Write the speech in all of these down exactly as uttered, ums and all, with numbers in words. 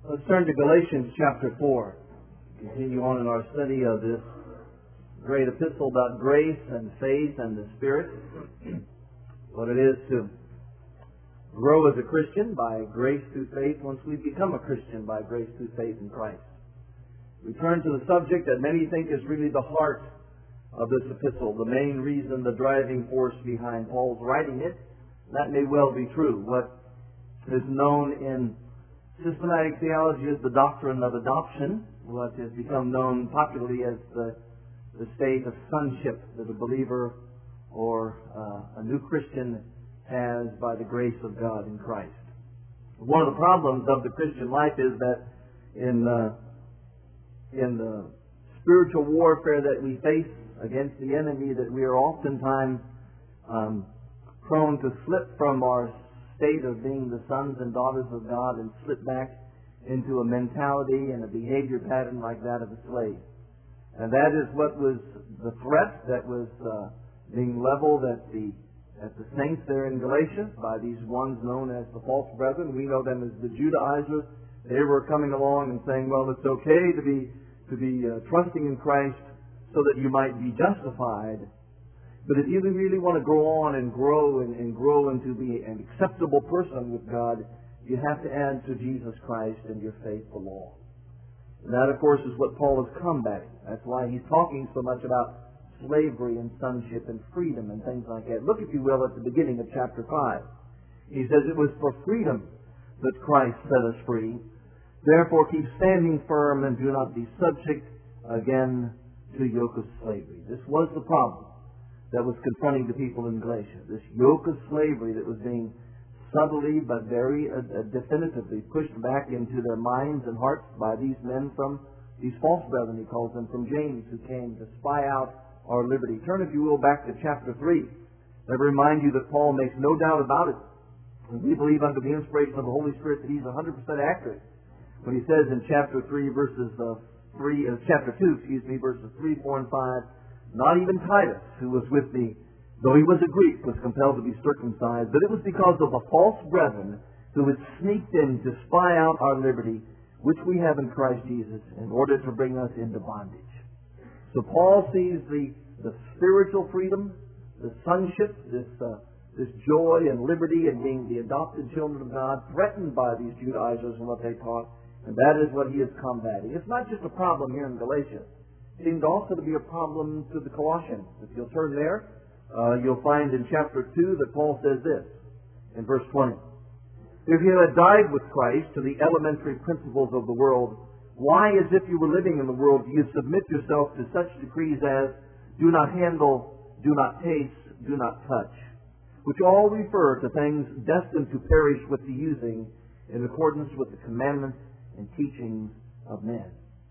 Let's turn to Galatians chapter four. Continue on in our study of this great epistle about grace and faith and the Spirit. What it is to grow as a Christian by grace through faith once we become a Christian by grace through faith in Christ. We turn to the subject that many think is really the heart of this epistle, the main reason, the driving force behind Paul's writing it. That may well be true. What is known in systematic theology as the doctrine of adoption, what has become known popularly as the, the state of sonship that a believer or uh, a new Christian has by the grace of God in Christ. One of the problems of the Christian life is that in uh, in the spiritual warfare that we face against the enemy, that we are oftentimes um, prone to slip from our state of being the sons and daughters of God and slip back into a mentality and a behavior pattern like that of a slave. And that is what was the threat that was uh, being leveled at the at the saints there in Galatia by these ones known as the false brethren. We know them as the Judaizers. They were coming along and saying, well, it's okay to be to be uh, trusting in Christ so that you might be justified. But if you really want to go on and grow and, and grow into be an acceptable person with God, you have to add to Jesus Christ and your faith the law. And that, of course, is what Paul is combating. That's why he's talking so much about slavery and sonship and freedom and things like that. Look, if you will, at the beginning of chapter five. He says, it was for freedom that Christ set us free. Therefore, keep standing firm and do not be subject again to yoke of slavery. This was the problem that was confronting the people in Galatia. This yoke of slavery that was being subtly but very uh, uh, definitively pushed back into their minds and hearts by these men from, these false brethren, he calls them, from James, who came to spy out our liberty. Turn, if you will, back to chapter three. Let me remind you that Paul makes no doubt about it. And we believe under the inspiration of the Holy Spirit that he's one hundred percent accurate when he says in chapter three, verses uh, three, uh, chapter two, excuse me, verses three, four, and five, not even Titus, who was with me, though he was a Greek, was compelled to be circumcised, but it was because of the false brethren who had sneaked in to spy out our liberty, which we have in Christ Jesus, in order to bring us into bondage. So Paul sees the, the spiritual freedom, the sonship, this, uh, this joy and liberty in being the adopted children of God, threatened by these Judaizers and what they taught, and that is what he is combating. It's not just a problem here in Galatia. It seemed also to be a problem to the Colossians. If you'll turn there, uh, you'll find in chapter two that Paul says this, in verse twenty. If you had died with Christ to the elementary principles of the world, why, as if you were living in the world, do you submit yourself to such decrees as do not handle, do not taste, do not touch, which all refer to things destined to perish with the using in accordance with the commandments and teachings of men.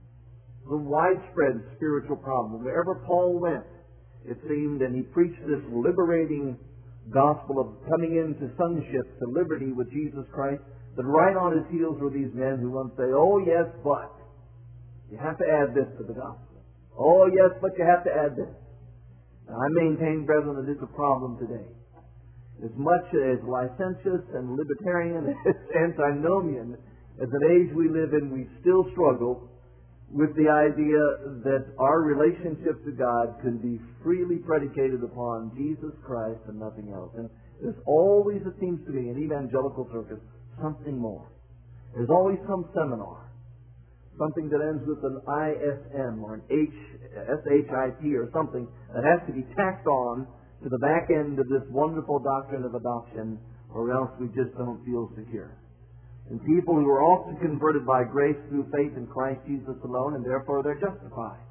The widespread spiritual problem. Wherever Paul went, it seemed, and he preached this liberating gospel of coming into sonship, to liberty with Jesus Christ, that right on his heels were these men who want to say, oh yes, but you have to add this to the gospel. Oh yes, but you have to add this. Now, I maintain, brethren, that it's a problem today. As much as licentious and libertarian and antinomian as an age we live in, we still struggle with the idea that our relationship to God can be freely predicated upon Jesus Christ and nothing else. And there's always, it seems to me, in evangelical circles, something more. There's always some seminar, something that ends with an I S M or an H, S H I P or something that has to be tacked on to the back end of this wonderful doctrine of adoption, or else we just don't feel secure. And people who are often converted by grace through faith in Christ Jesus alone, and therefore they're justified.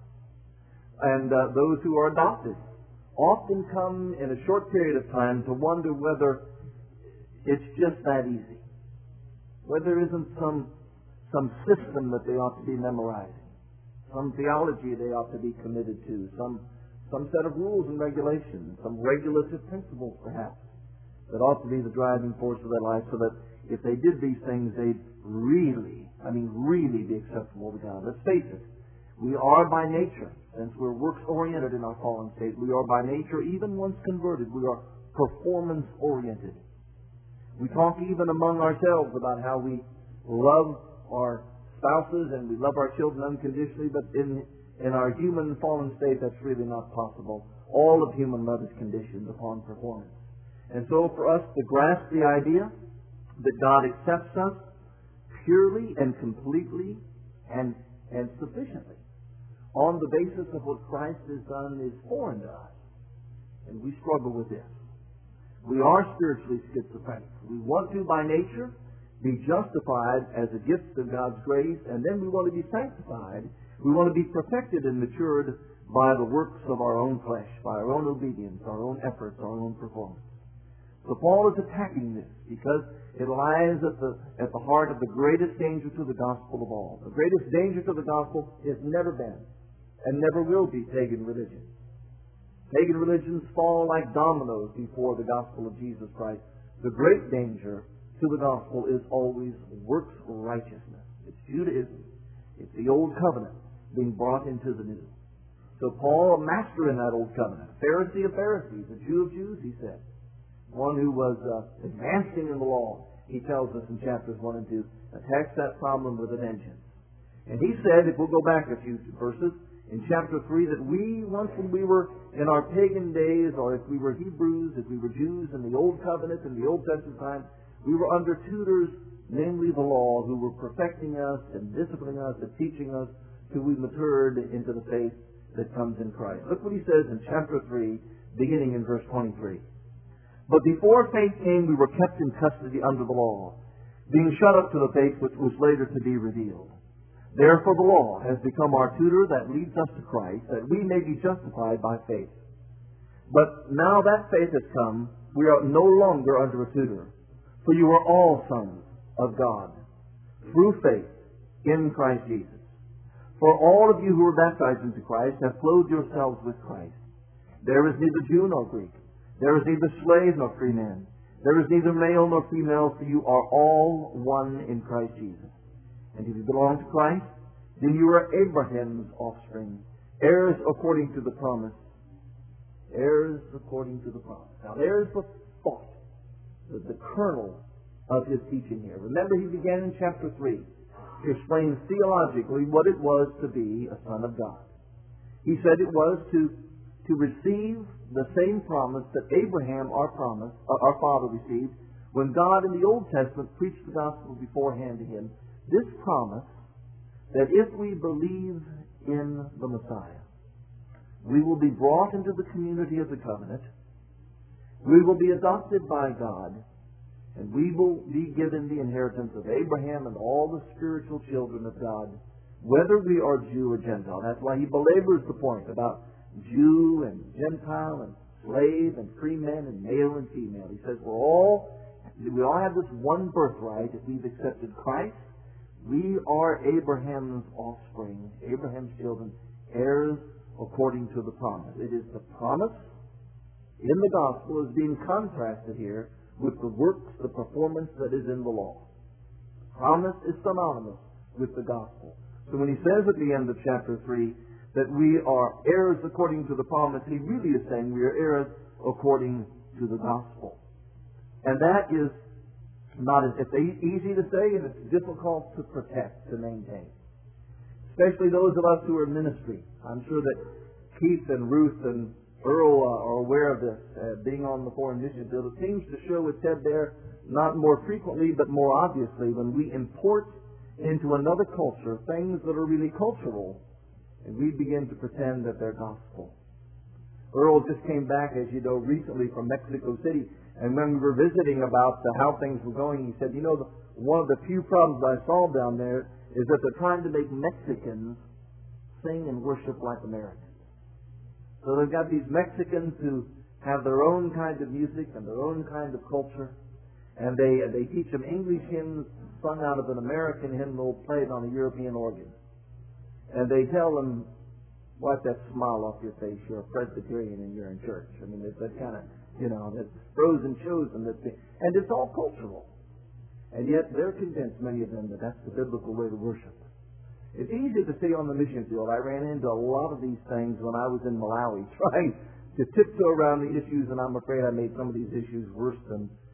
And uh, those who are adopted often come in a short period of time to wonder whether it's just that easy. Whether there isn't some, some system that they ought to be memorizing, some theology they ought to be committed to, some, some set of rules and regulations, some regulative principles perhaps, that ought to be the driving force of their life, so that if they did these things, they'd really, I mean really be acceptable to God. Let's face it, we are by nature, since we're works-oriented in our fallen state, we are by nature, even once converted, we are performance-oriented. We talk even among ourselves about how we love our spouses and we love our children unconditionally, but in, in our human fallen state, that's really not possible. All of human love is conditioned upon performance. And so for us to grasp the idea that God accepts us purely and completely and, and sufficiently on the basis of what Christ has done is foreign to us. And we struggle with this. We are spiritually schizophrenic. We want to, by nature, be justified as a gift of God's grace, and then we want to be sanctified. We want to be perfected and matured by the works of our own flesh, by our own obedience, our own efforts, our own performance. So Paul is attacking this because it lies at the, at the heart of the greatest danger to the gospel of all. The greatest danger to the gospel has never been and never will be pagan religion. Pagan religions fall like dominoes before the gospel of Jesus Christ. The great danger to the gospel is always works righteousness. It's Judaism. It's the old covenant being brought into the new. So Paul, a master in that old covenant, Pharisee of Pharisees, a Jew of Jews, he said, one who was uh, advancing in the law, he tells us in chapters one and two, attacks that problem with a vengeance. And he said, if we'll go back a few verses, in chapter three, that we, once when we were in our pagan days, or if we were Hebrews, if we were Jews in the Old Covenant, in the Old Testament time, we were under tutors, namely the law, who were perfecting us and disciplining us and teaching us till we matured into the faith that comes in Christ. Look what he says in chapter three, beginning in verse twenty-three. But before faith came, we were kept in custody under the law, being shut up to the faith which was later to be revealed. Therefore the law has become our tutor that leads us to Christ, that we may be justified by faith. But now that faith has come, we are no longer under a tutor, for you are all sons of God, through faith in Christ Jesus. For all of you who are baptized into Christ have clothed yourselves with Christ. There is neither Jew nor Greek. There is neither slave nor free man. There is neither male nor female, for you are all one in Christ Jesus. And if you belong to Christ, then you are Abraham's offspring, heirs according to the promise. Heirs according to the promise. Now there's the thought, the, the kernel of his teaching here. Remember, he began in chapter three to explain theologically what it was to be a son of God. He said it was to, to receive the same promise that Abraham, our promise, our father, received when God in the Old Testament preached the gospel beforehand to him. This promise that if we believe in the Messiah, we will be brought into the community of the covenant, we will be adopted by God, and we will be given the inheritance of Abraham and all the spiritual children of God, whether we are Jew or Gentile. That's why he belabors the point about Jew and Gentile and slave and free men and male and female. He says we're all, we all have this one birthright if we've accepted Christ. We are Abraham's offspring, Abraham's children, heirs according to the promise. It is the promise in the gospel is being contrasted here with the works, the performance that is in the law. Promise is synonymous with the gospel. So when he says at the end of chapter three that we are heirs according to the promise, he really is saying we are heirs according to the gospel. And that is not as, it's easy to say, and it's difficult to protect, to maintain. Especially those of us who are in ministry. I'm sure that Keith and Ruth and Earl uh, are aware of this, uh, being on the foreign mission field. It seems to show it's said there not more frequently, but more obviously, when we import into another culture things that are really cultural, and we begin to pretend that they're gospel. Earl just came back, as you know, recently from Mexico City, and when we were visiting about uh, how things were going, he said, you know, the, one of the few problems I saw down there is that they're trying to make Mexicans sing and worship like Americans. So they've got these Mexicans who have their own kind of music and their own kind of culture, and they they teach them English hymns sung out of an American hymnal played on a European organ. And they tell them, wipe that smile off your face, you're a Presbyterian and you're in church. I mean, it's that kind of, you know, that frozen chosen. That they, and it's all cultural. And yet they're convinced, many of them, that that's the biblical way to worship. It's easy to see on the mission field. I ran into a lot of these things when I was in Malawi, trying to tiptoe around the issues, and I'm afraid I made some of these issues worse than,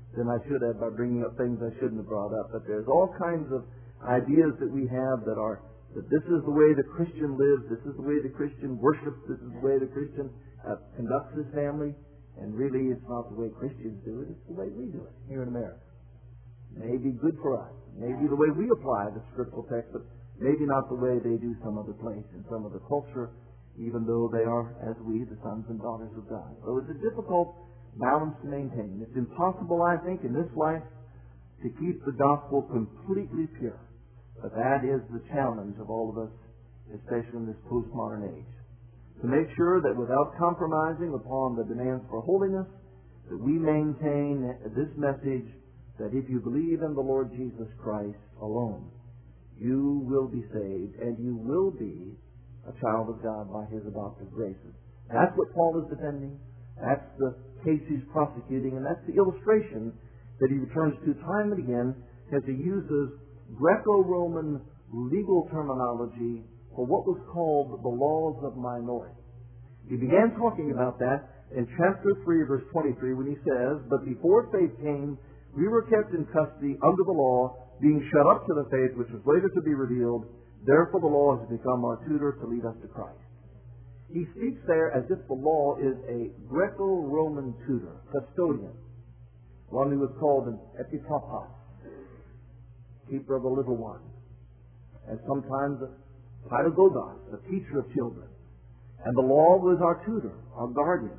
than I should have by bringing up things I shouldn't have brought up. But there's all kinds of ideas that we have that are that this is the way the Christian lives, this is the way the Christian worships, this is the way the Christian uh, conducts his family, and really it's not the way Christians do it, it's the way we do it here in America. May be good for us, maybe the way we apply the scriptural text, but maybe not the way they do some other place in some other culture, even though they are, as we, the sons and daughters of God. So it's a difficult balance to maintain. It's impossible, I think, in this life to keep the gospel completely pure. But that is the challenge of all of us, especially in this postmodern age. To make sure that without compromising upon the demands for holiness, that we maintain this message that if you believe in the Lord Jesus Christ alone, you will be saved and you will be a child of God by His adoptive graces. That's what Paul is defending. That's the case he's prosecuting, and that's the illustration that he returns to time and again as he uses Greco-Roman legal terminology for what was called the laws of minority. He began talking about that in chapter three, verse twenty-three, when he says, "But before faith came, we were kept in custody under the law, being shut up to the faith which was later to be revealed. Therefore the law has become our tutor to lead us to Christ." He speaks there as if the law is a Greco-Roman tutor, custodian, one who was called an epitropos, keeper of the little one, and sometimes a pedagogos, a teacher of children. And the law was our tutor, our guardian,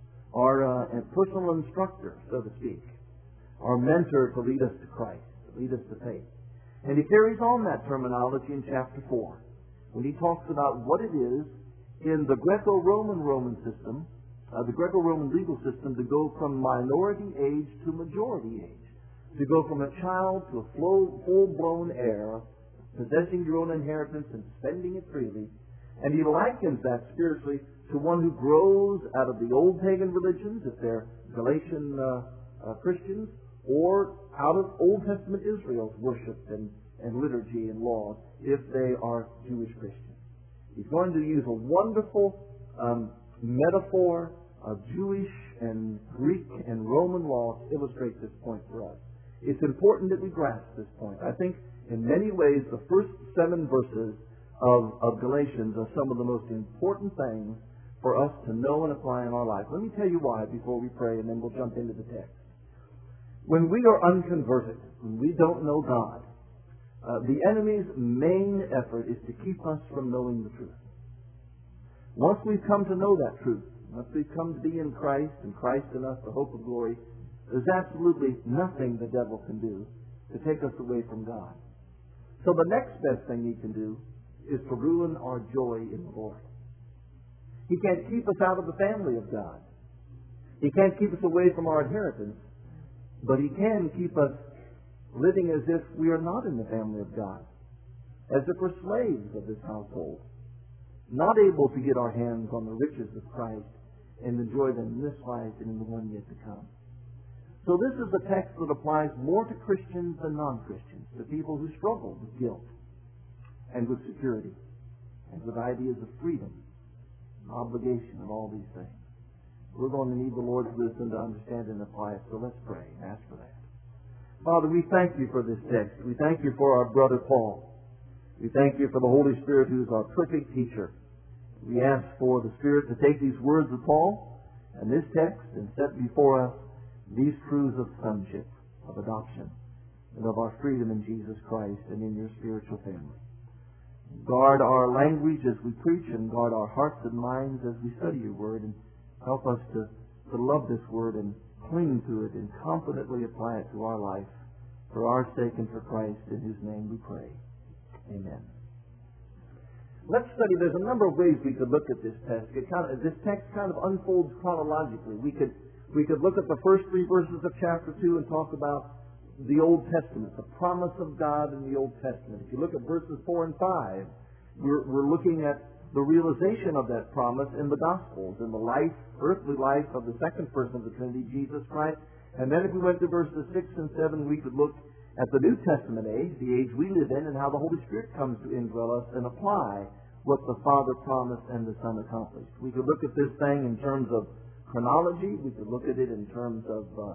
our uh, personal instructor, so to speak, our mentor to lead us to Christ, to lead us to faith. And he carries on that terminology in chapter four, when he talks about what it is in the Greco-Roman Roman system, uh, the Greco-Roman legal system, to go from minority age to majority age, to go from a child to a full-blown heir, possessing your own inheritance and spending it freely. And he likens that spiritually to one who grows out of the old pagan religions, if they're Galatian uh, uh, Christians, or out of Old Testament Israel's worship and, and liturgy and laws, if they are Jewish Christians. He's going to use a wonderful um, metaphor of Jewish and Greek and Roman law to illustrate this point for us. It's important that we grasp this point. I think in many ways the first seven verses of, of Galatians are some of the most important things for us to know and apply in our life. Let me tell you why before we pray, and then we'll jump into the text. When we are unconverted, when we don't know God, uh, the enemy's main effort is to keep us from knowing the truth. Once we've come to know that truth, once we've come to be in Christ and Christ in us, the hope of glory, there's absolutely nothing the devil can do to take us away from God. So the next best thing he can do is to ruin our joy in the Lord. He can't keep us out of the family of God. He can't keep us away from our inheritance, but he can keep us living as if we are not in the family of God, as if we're slaves of this household, not able to get our hands on the riches of Christ and enjoy them in this life and in the one yet to come. So this is a text that applies more to Christians than non-Christians, to people who struggle with guilt and with security and with ideas of freedom, obligation, and all these things. We're going to need the Lord's wisdom to understand and apply it, so let's pray and ask for that. Father, we thank you for this text. We thank you for our brother Paul. We thank you for the Holy Spirit who is our perfect teacher. We ask for the Spirit to take these words of Paul and this text and set before us these truths of sonship, of adoption, and of our freedom in Jesus Christ and in your spiritual family. Guard our language as we preach, and guard our hearts and minds as we study your word, and help us to, to love this word and cling to it and confidently apply it to our life for our sake and for Christ, in whose name we pray. Amen. Let's study. There's a number of ways we could look at this text. It kind of, this text kind of unfolds chronologically. We could we could look at the first three verses of chapter two and talk about the Old Testament, the promise of God in the Old Testament. If you look at verses four and five, we're, we're looking at the realization of that promise in the Gospels, in the life, earthly life of the second person of the Trinity, Jesus Christ. And then if we went to verses six and seven, we could look at the New Testament age, the age we live in, and how the Holy Spirit comes to indwell us and apply what the Father promised and the Son accomplished. We could look at this thing in terms of chronology. We could look at it in terms of uh,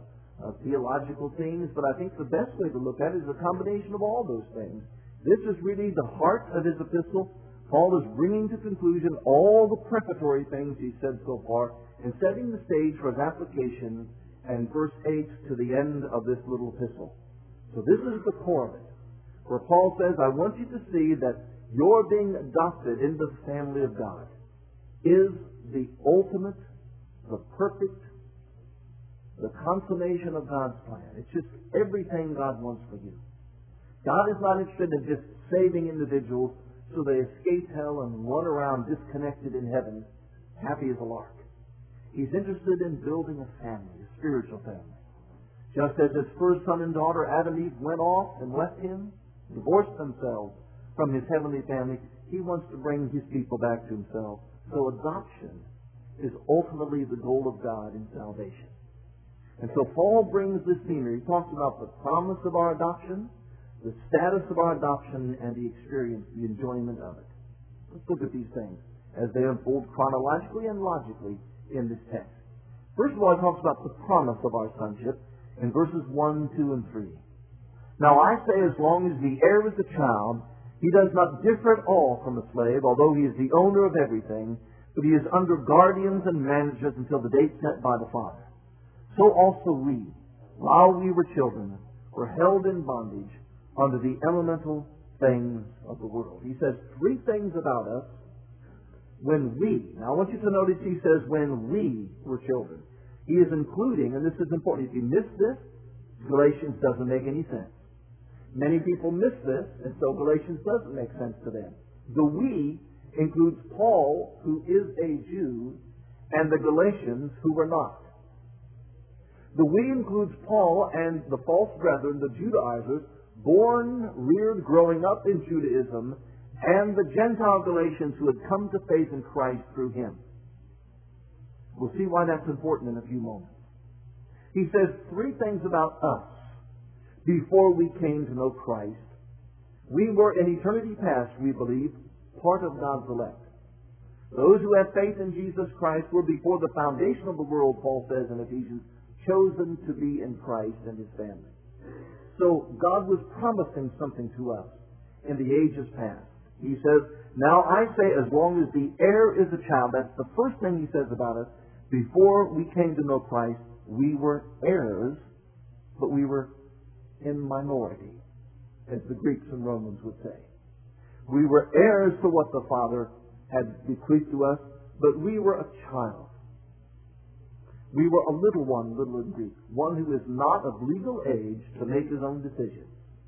of theological things, but I think the best way to look at it is a combination of all those things. This is really the heart of his epistle. Paul is bringing to conclusion all the preparatory things he said so far and setting the stage for his application and verse eight to the end of this little epistle. So this is the core of it, where Paul says, I want you to see that your being adopted into the family of God is the ultimate, the perfect, the consummation of God's plan. It's just everything God wants for you. God is not interested in just saving individuals so they escape hell and run around disconnected in heaven, happy as a lark. He's interested in building a family, a spiritual family. Just as his first son and daughter, Adam and Eve, went off and left him, divorced themselves from his heavenly family, he wants to bring his people back to himself. So adoption is ultimately the goal of God in salvation. And so Paul brings this theme here. He talks about the promise of our adoption, the status of our adoption, and the experience, the enjoyment of it. Let's look at these things as they unfold chronologically and logically in this text. First of all, he talks about the promise of our sonship in verses one, two, and three. Now I say, as long as the heir is a child, he does not differ at all from a slave, although he is the owner of everything, but he is under guardians and managers until the date set by the Father. So also we, while we were children, were held in bondage under the elemental things of the world. He says three things about us when we, now I want you to notice he says when we were children. He is including, and this is important, if you miss this, Galatians doesn't make any sense. Many people miss this, and so Galatians doesn't make sense to them. The we includes Paul, who is a Jew, and the Galatians, who were not. The we includes Paul and the false brethren, the Judaizers, born, reared, growing up in Judaism, and the Gentile Galatians who had come to faith in Christ through him. We'll see why that's important in a few moments. He says three things about us before we came to know Christ. We were, in eternity past, we believe, part of God's elect. Those who have faith in Jesus Christ were, before the foundation of the world, Paul says in Ephesians, chosen to be in Christ and his family. So God was promising something to us in the ages past. He says, now I say, as long as the heir is a child, that's the first thing he says about us. Before we came to know Christ, we were heirs, but we were in minority, as the Greeks and Romans would say. We were heirs to what the Father had bequeathed to us, but we were a child. We were a little one, little in Greek, one who is not of legal age to make his own decisions.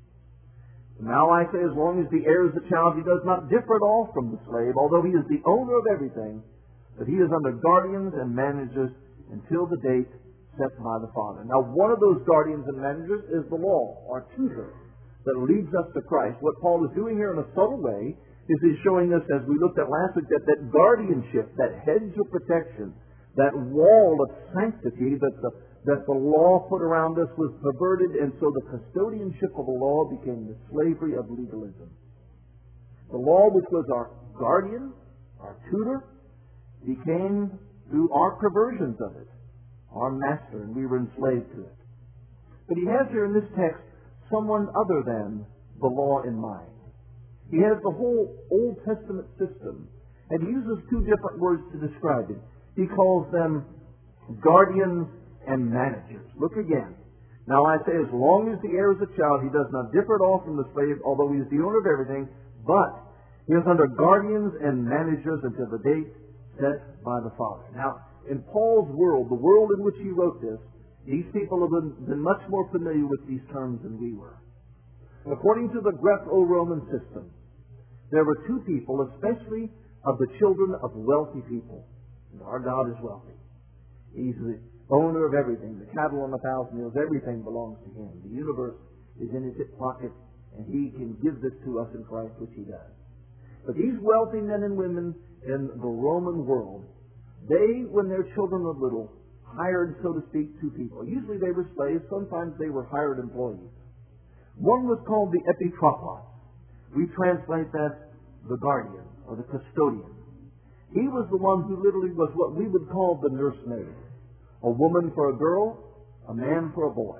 Now I say, as long as the heir is a child, he does not differ at all from the slave, although he is the owner of everything, but he is under guardians and managers until the date set by the Father. Now, one of those guardians and managers is the law, our tutor, that leads us to Christ. What Paul is doing here in a subtle way is he's showing us, as we looked at last week, that that guardianship, that hedge of protection, that wall of sanctity that the, that the law put around us was perverted, and so the custodianship of the law became the slavery of legalism. The law, which was our guardian, our tutor, became, through our perversions of it, our master, and we were enslaved to it. But he has here in this text someone other than the law in mind. He has the whole Old Testament system, and he uses two different words to describe it. He calls them guardians and managers. Look again. Now I say, as long as the heir is a child, he does not differ at all from the slave, although he is the owner of everything, but he is under guardians and managers until the date set by the Father. Now, in Paul's world, the world in which he wrote this, these people have been, been much more familiar with these terms than we were. According to the Greco-Roman system, there were two people, especially of the children of wealthy people. And our God is wealthy. He's the owner of everything. The cattle on a thousand hills, everything belongs to him. The universe is in his hip pocket, and he can give this to us in Christ, which he does. But these wealthy men and women in the Roman world, they, when their children were little, hired, so to speak, two people. Usually they were slaves. Sometimes they were hired employees. One was called the epitropos. We translate that the guardian or the custodian. He was the one who literally was what we would call the nursemaid. A woman for a girl, a man for a boy.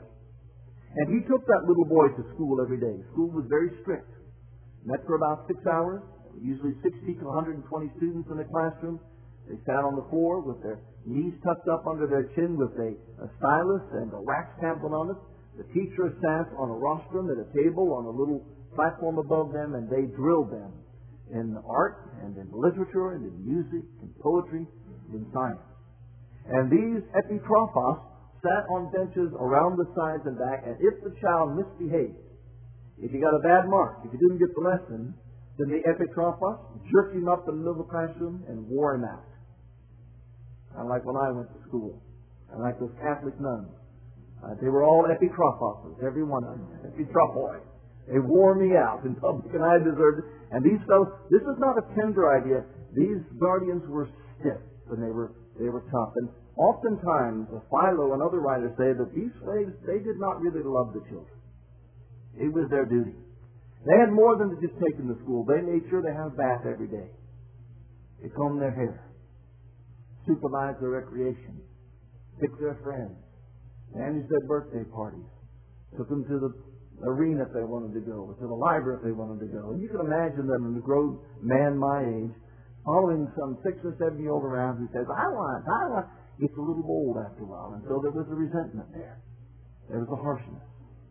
And he took that little boy to school every day. School was very strict. Met for about six hours, usually sixty to one hundred twenty students in the classroom. They sat on the floor with their knees tucked up under their chin with a, a stylus and a wax pamphlet on it. The teacher sat on a rostrum at a table on a little platform above them, and they drilled them in art and in literature and in music and poetry and in science. And these epitrophos sat on benches around the sides and back, and if the child misbehaved, if he got a bad mark, if he didn't get the lesson, then the epitrophos jerked him up in the middle of the classroom and wore him out. Kind of like when I went to school, and like those Catholic nuns. Uh, they were all epitrophoses, every one of them, epitrophoi. They wore me out in public, and I deserved it. And these fellows, this is not a tender idea. These guardians were stiff, and they were they were tough. And oftentimes, Philo and other writers say that these slaves, they did not really love the children. It was their duty. They had more than to just take them to school. They made sure they had a bath every day. They combed their hair, supervised their recreation, picked their friends, managed their birthday parties, took them to the arena if they wanted to go, or to the library if they wanted to go. And you can imagine them, a grown man my age, following some six or seven-year-old around who says, I want, I want. It's a little bold after a while. And so there was a resentment there. There was a harshness.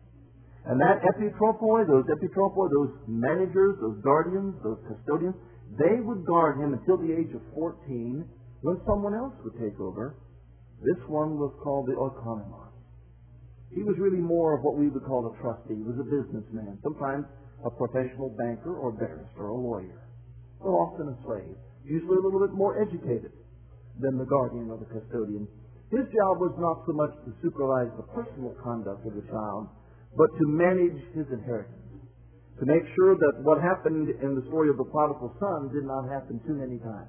And that epitropoi, those epitropoi, those managers, those guardians, those custodians, they would guard him until the age of fourteen, when someone else would take over. This one was called the oikonomos. He was really more of what we would call a trustee. He was a businessman, sometimes a professional banker or barrister or lawyer, but often a slave, usually a little bit more educated than the guardian or the custodian. His job was not so much to supervise the personal conduct of the child, but to manage his inheritance, to make sure that what happened in the story of the prodigal son did not happen too many times.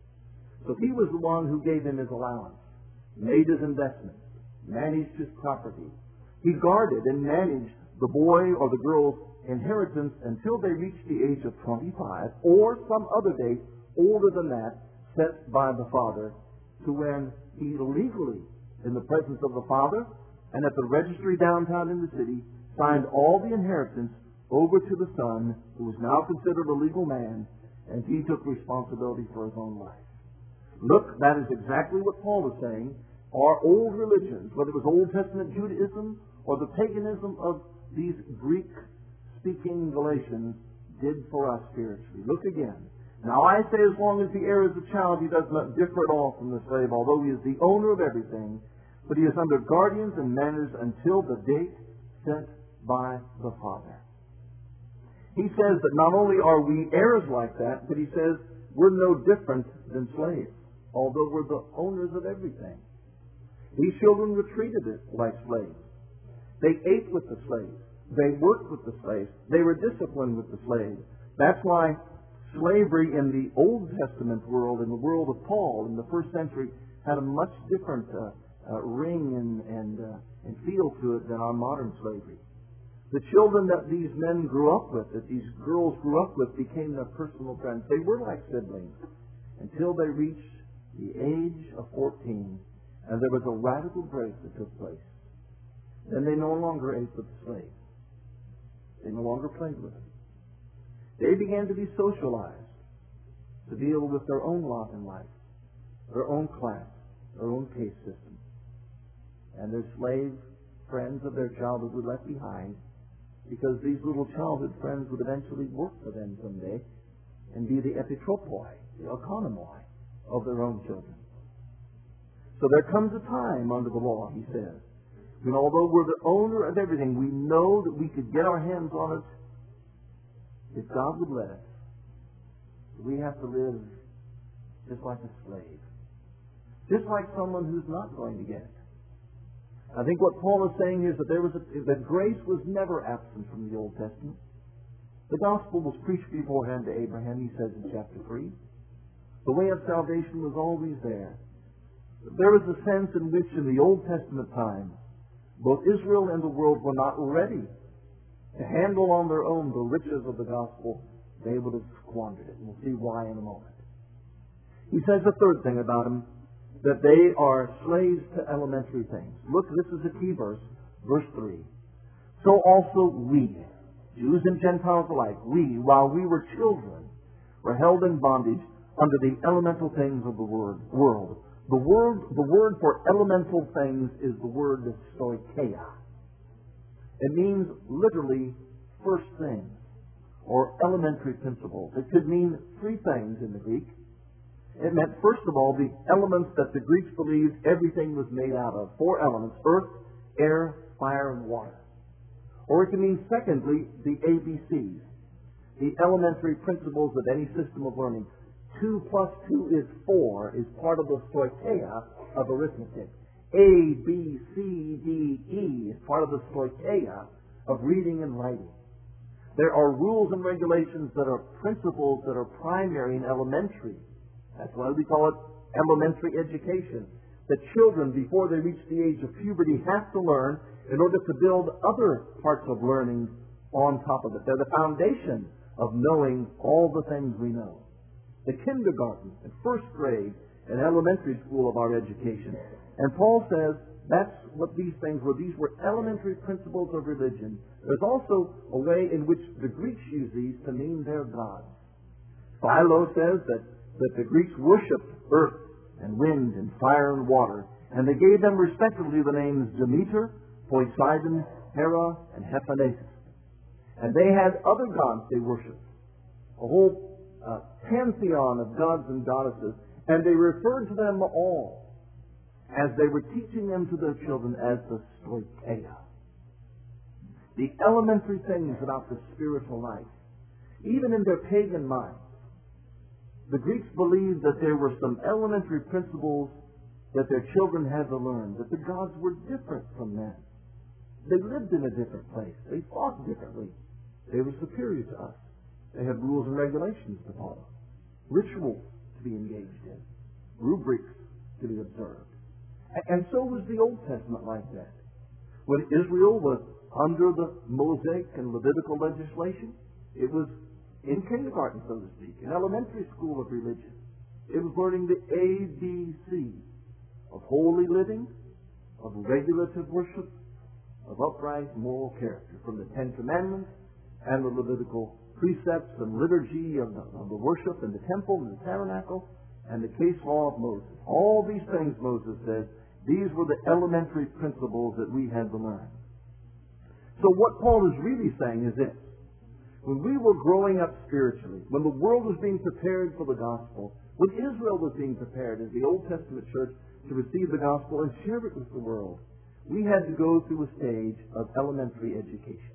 So he was the one who gave him his allowance, made his investments, managed his property. He guarded and managed the boy or the girl's inheritance until they reached the age of twenty-five, or some other date older than that set by the father, to when he legally, in the presence of the father and at the registry downtown in the city, signed all the inheritance over to the son, who was now considered a legal man, and he took responsibility for his own life. Look, that is exactly what Paul was saying. Our old religions, whether it was Old Testament Judaism or the paganism of these Greek-speaking Galatians, did for us spiritually. Look again. Now I say, as long as the heir is a child, he does not differ at all from the slave, although he is the owner of everything, but he is under guardians and managers until the date set by the Father. He says that not only are we heirs like that, but he says we're no different than slaves, although we're the owners of everything. These children were treated like slaves. They ate with the slaves. They worked with the slaves. They were disciplined with the slaves. That's why slavery in the Old Testament world, in the world of Paul, in the first century, had a much different uh, uh, ring and, and, uh, and feel to it than our modern slavery. The children that these men grew up with, that these girls grew up with, became their personal friends. They were like siblings until they reached the age of fourteen, and there was a radical break that took place. Then they no longer ate with the slaves. They no longer played with them. They began to be socialized, to deal with their own lot in life, their own class, their own caste system. And their slave friends of their childhood were left behind, because these little childhood friends would eventually work for them someday and be the epitropoi, the oikonomoi of their own children. So there comes a time under the law, he says, when although we're the owner of everything, we know that we could get our hands on it if God would let us. We have to live just like a slave, just like someone who's not going to get it. I think what Paul is saying is that there was a, that grace was never absent from the Old Testament. The gospel was preached beforehand to Abraham, he says in chapter three. The way of salvation was always there. There was a sense in which in the Old Testament time, both Israel and the world were not ready to handle on their own the riches of the gospel. They would have squandered it. We'll see why in a moment. He says the third thing about him. that they are slaves to elementary things. Look, this is a key verse, verse three. So also we, Jews and Gentiles alike, we, while we were children, were held in bondage under the elemental things of the word, world. The word, the word for elemental things is the word stoicheia. It means literally first things, or elementary principles. It could mean three things in the Greek. It meant, first of all, the elements that the Greeks believed everything was made out of. Four elements: earth, air, fire, and water. Or it can mean, secondly, the A B Cs, the elementary principles of any system of learning. Two plus two is four is part of the stoicheia of arithmetic. A, B, C, D, E is part of the stoicheia of reading and writing. There are rules and regulations that are principles that are primary and elementary. That's why we call it elementary education. The children, before they reach the age of puberty, have to learn in order to build other parts of learning on top of it. They're the foundation of knowing all the things we know. The kindergarten and first grade and elementary school of our education. And Paul says that's what these things were. These were elementary principles of religion. There's also a way in which the Greeks use these to mean their gods. Philo says that, that the Greeks worshipped earth and wind and fire and water, and they gave them respectively the names Demeter, Poseidon, Hera, and Hephaestus. And they had other gods they worshipped, a whole uh, pantheon of gods and goddesses, and they referred to them all as they were teaching them to their children as the stoicheia. The elementary things about the spiritual life. Even in their pagan minds, the Greeks believed that there were some elementary principles that their children had to learn, that the gods were different from them. They lived in a different place. They thought differently. They were superior to us. They had rules and regulations to follow, rituals to be engaged in, rubrics to be observed. And so was the Old Testament like that. When Israel was under the Mosaic and Levitical legislation, it was in kindergarten, so to speak, an elementary school of religion. It was learning the A B Cs of holy living, of regulative worship, of upright moral character, from the Ten Commandments and the Levitical precepts and liturgy of the, of the worship in the temple and the tabernacle and the case law of Moses. All these things, Moses says, these were the elementary principles that we had to learn. So what Paul is really saying is this. When we were growing up spiritually, when the world was being prepared for the gospel, when Israel was being prepared as the Old Testament church to receive the gospel and share it with the world, we had to go through a stage of elementary education.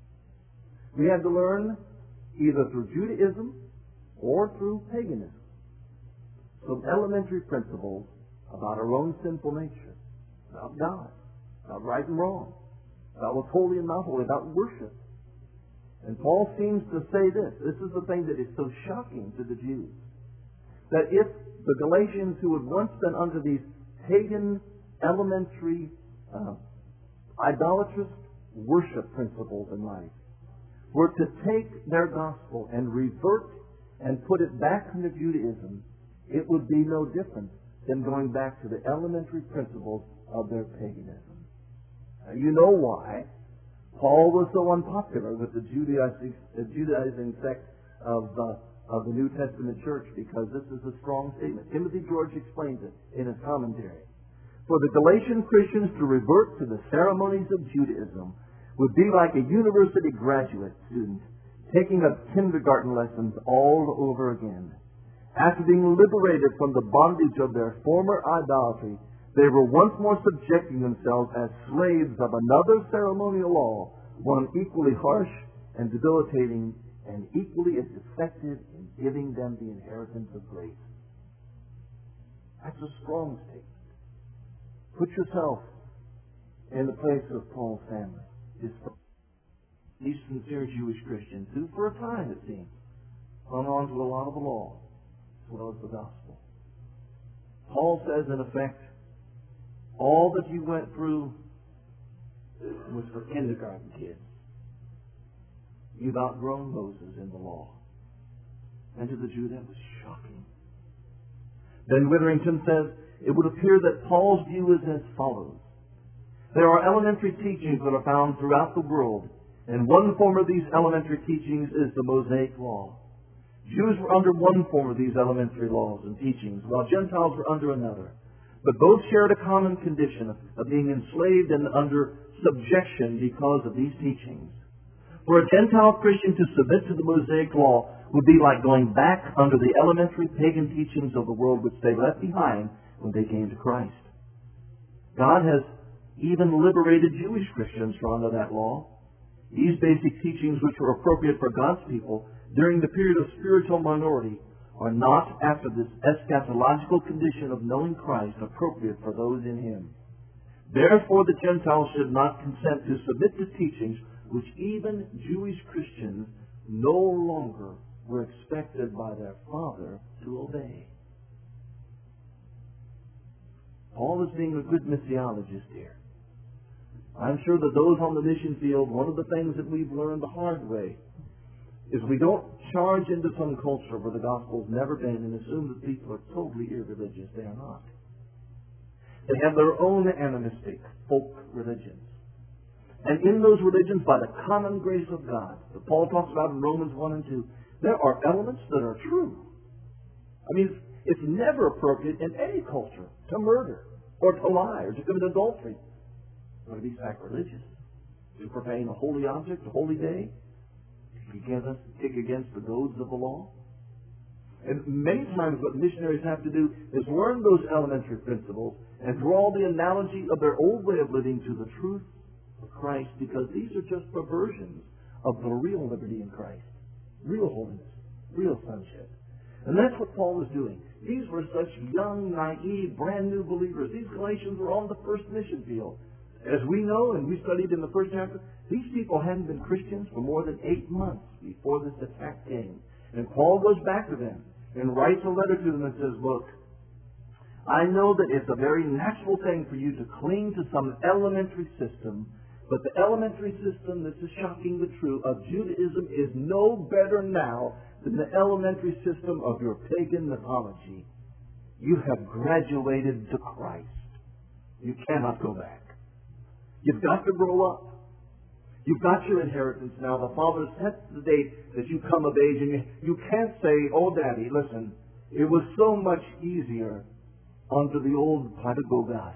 We had to learn either through Judaism or through paganism some elementary principles about our own sinful nature, about God, about right and wrong, about what's holy and not holy, about worship. And Paul seems to say this. This is the thing that is so shocking to the Jews. That if the Galatians, who had once been under these pagan, elementary, uh, idolatrous worship principles in life, were to take their gospel and revert and put it back into Judaism, it would be no different than going back to the elementary principles of their paganism. Now, you know why Paul was so unpopular with the Judaizing, the Judaizing sect of, uh, of the New Testament church, because this is a strong statement. Timothy George explains it in his commentary. For the Galatian Christians to revert to the ceremonies of Judaism would be like a university graduate student taking up kindergarten lessons all over again. After being liberated from the bondage of their former idolatry, they were once more subjecting themselves as slaves of another ceremonial law, one equally harsh and debilitating and equally as defective in giving them the inheritance of grace. That's a strong statement. Put yourself in the place of Paul's family. These sincere Jewish Christians who, for a time it seems, hung on to a lot of the law as well as the gospel. Paul says, in effect, all that you went through was for kindergarten kids. You've outgrown Moses in the law. And to the Jew, that was shocking. Ben Witherington says, it would appear that Paul's view is as follows. There are elementary teachings that are found throughout the world, and one form of these elementary teachings is the Mosaic Law. Jews were under one form of these elementary laws and teachings, while Gentiles were under another. But both shared a common condition of being enslaved and under subjection because of these teachings. For a Gentile Christian to submit to the Mosaic Law would be like going back under the elementary pagan teachings of the world which they left behind when they came to Christ. God has even liberated Jewish Christians from under that law. These basic teachings, which were appropriate for God's people during the period of spiritual minority, are not, after this eschatological condition of knowing Christ, appropriate for those in Him. Therefore, the Gentiles should not consent to submit to teachings which even Jewish Christians no longer were expected by their Father to obey. Paul is being a good missiologist here. I'm sure that those on the mission field, one of the things that we've learned the hard way is we don't charge into some culture where the gospel's never been and assume that people are totally irreligious. They are not. They have their own animistic folk religions. And in those religions, by the common grace of God, that Paul talks about in Romans one and two, there are elements that are true. I mean, it's never appropriate in any culture to murder or to lie or to commit adultery or to be sacrilegious, to profane a holy object, a holy day, to kick against the goads of the law. And many times what missionaries have to do is learn those elementary principles and draw the analogy of their old way of living to the truth of Christ, because these are just perversions of the real liberty in Christ, real holiness, real sonship. And that's what Paul was doing. These were such young, naive, brand new believers. These Galatians were on the first mission field. As we know, and we studied in the first chapter, these people hadn't been Christians for more than eight months before this attack came. And Paul goes back to them and writes a letter to them and says, look, I know that it's a very natural thing for you to cling to some elementary system, but the elementary system, this is shocking but true, of Judaism is no better now than the elementary system of your pagan mythology. You have graduated to Christ. You cannot go back. You've got to grow up. You've got your inheritance now. The Father sets the date that you come of age, and you, you can't say, oh, Daddy, listen, it was so much easier under the old pedagogas.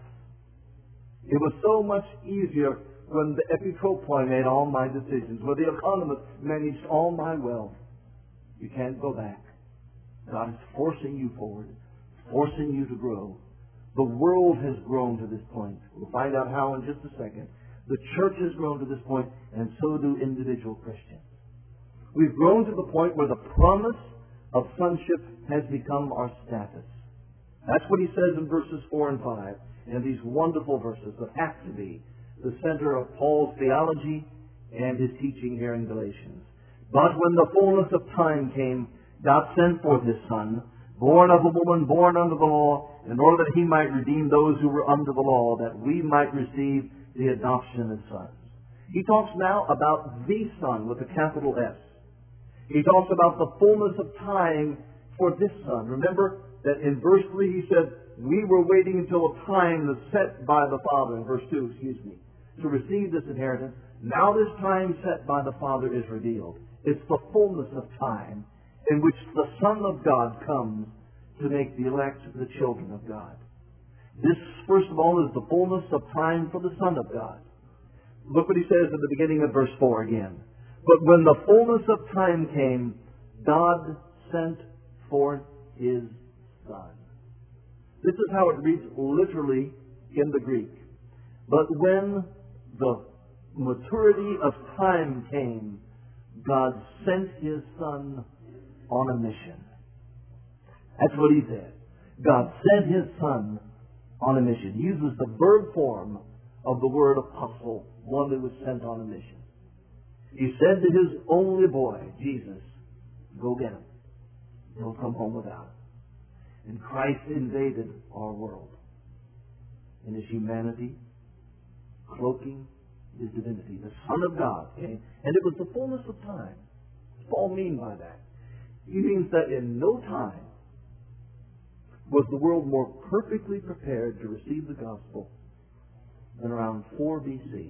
It was so much easier when the epitropoi made all my decisions, when the economist managed all my wealth. You can't go back. God is forcing you forward, forcing you to grow. The world has grown to this point. We'll find out how in just a second. The church has grown to this point, and so do individual Christians. We've grown to the point where the promise of sonship has become our status. That's what he says in verses four and five, and these wonderful verses that have to be the center of Paul's theology and his teaching here in Galatians. But when the fullness of time came, God sent forth His Son, born of a woman, born under the law, in order that He might redeem those who were under the law, that we might receive the adoption as sons. He talks now about the Son with a capital S. He talks about the fullness of time for this Son. Remember that in verse three he said, we were waiting until a time that's set by the Father, in verse two, excuse me, to receive this inheritance. Now this time set by the Father is revealed. It's the fullness of time in which the Son of God comes to make the elect the children of God. This, first of all, is the fullness of time for the Son of God. Look what he says at the beginning of verse four again. But when the fullness of time came, God sent forth His Son. This is how it reads literally in the Greek. But when the maturity of time came, God sent His Son on a mission. That's what he said. God sent His Son on a mission. He uses the verb form of the word apostle, one that was sent on a mission. He said to His only boy, Jesus, go get him. He'll come home without him. And Christ invaded our world in His humanity, cloaking His divinity. The Son of God came, and it was the fullness of time. What does Paul mean by that? He means that in no time was the world more perfectly prepared to receive the gospel than around four B C.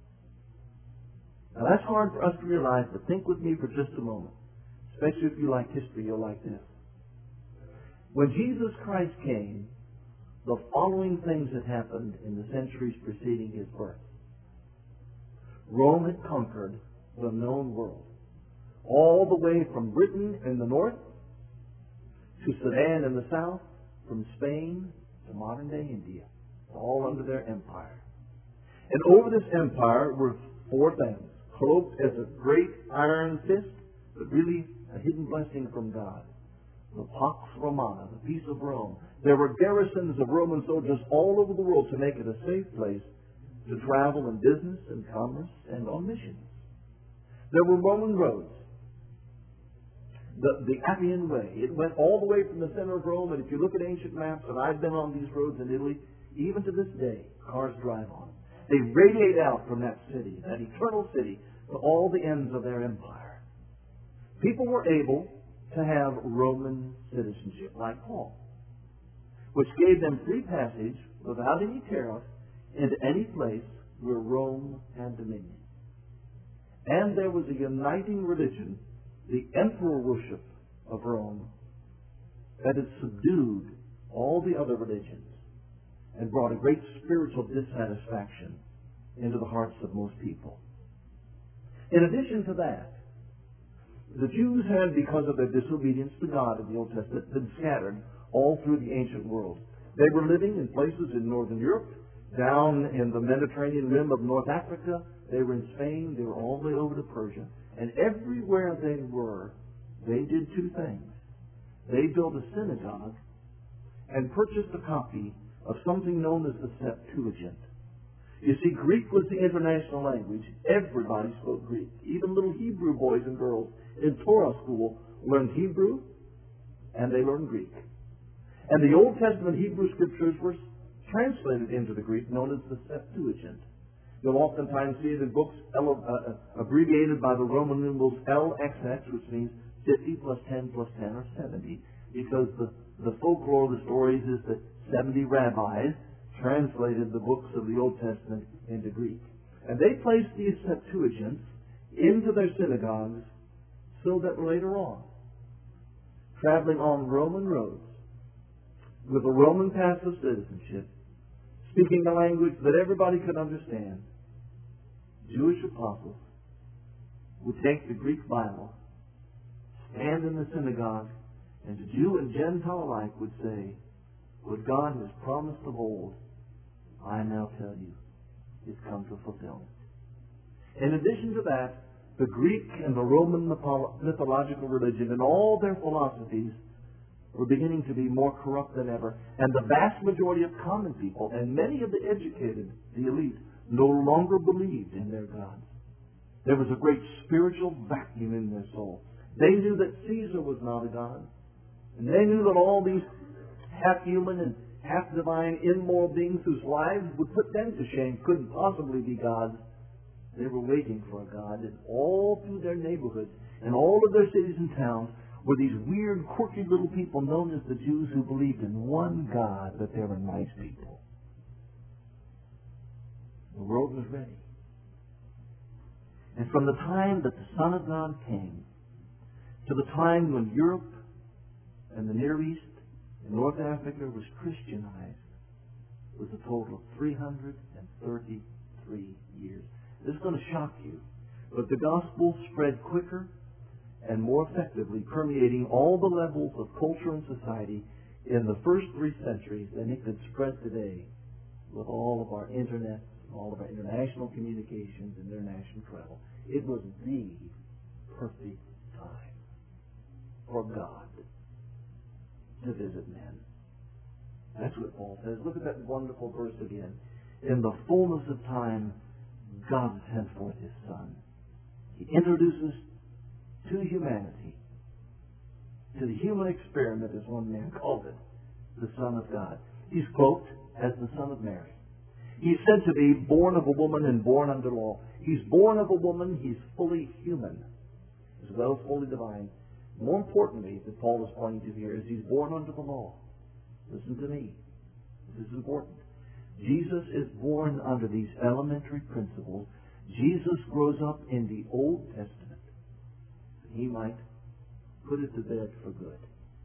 Now that's hard for us to realize, but think with me for just a moment. Especially if you like history, you'll like this. When Jesus Christ came, the following things had happened in the centuries preceding his birth. Rome had conquered the known world, all the way from Britain in the north to Sudan in the south, from Spain to modern-day India, all under their empire. And over this empire were four things, cloaked as a great iron fist, but really a hidden blessing from God. The Pax Romana, the peace of Rome. There were garrisons of Roman soldiers all over the world to make it a safe place to travel in business and commerce and on missions. There were Roman roads. The, the Appian Way. It went all the way from the center of Rome, and if you look at ancient maps, and I've been on these roads in Italy, even to this day, cars drive on. They radiate out from that city, that eternal city, to all the ends of their empire. People were able to have Roman citizenship, like Paul, which gave them free passage without any tariff into any place where Rome had dominion. And there was a uniting religion, the emperor worship of Rome, that had subdued all the other religions and brought a great spiritual dissatisfaction into the hearts of most people. In addition to that, the Jews had, because of their disobedience to God in the Old Testament, been scattered all through the ancient world. They were living in places in Northern Europe, down in the Mediterranean rim of North Africa. They were in Spain. They were all the way over to Persia. And everywhere they were, they did two things. They built a synagogue and purchased a copy of something known as the Septuagint. You see, Greek was the international language. Everybody spoke Greek. Even little Hebrew boys and girls in Torah school learned Hebrew, and they learned Greek. And the Old Testament Hebrew scriptures were translated into the Greek, known as the Septuagint. You'll oftentimes see it in books uh, abbreviated by the Roman numerals L X X, which means fifty plus ten plus ten, or seventy, because the, the folklore of the stories is that seventy rabbis translated the books of the Old Testament into Greek. And they placed these Septuagints into their synagogues so that later on, traveling on Roman roads, with a Roman pass of citizenship, speaking the language that everybody could understand, Jewish apostles would take the Greek Bible, stand in the synagogue, and to Jew and Gentile alike would say, what God has promised of old, I now tell you, is come to fulfillment. In addition to that, the Greek and the Roman mythological religion and all their philosophies were beginning to be more corrupt than ever. And the vast majority of common people, and many of the educated, the elite, no longer believed in their gods. There was a great spiritual vacuum in their soul. They knew that Caesar was not a god. And they knew that all these half-human and half-divine immoral beings whose lives would put them to shame couldn't possibly be gods. They were waiting for a God, and all through their neighborhoods and all of their cities and towns were these weird, quirky little people known as the Jews who believed in one God, but they were nice people. The world was ready. And from the time that the Son of God came to the time when Europe and the Near East and North Africa was Christianized was a total of three hundred thirty-three years. This is going to shock you, but the gospel spread quicker and more effectively, permeating all the levels of culture and society in the first three centuries than it could spread today with all of our internet, all of our international communications and international travel. It was the perfect time for God to visit men. That's what Paul says. Look at that wonderful verse again. In the fullness of time, God sent forth His Son. He introduces to humanity, to the human experiment, as one man called it, the Son of God. He's cloaked as the Son of Mary. He's said to be born of a woman and born under law. He's born of a woman. He's fully human as well as fully divine. More importantly, that Paul is pointing to here, is he's born under the law. Listen to me. This is important. Jesus is born under these elementary principles. Jesus grows up in the Old Testament. He might put it to bed for good.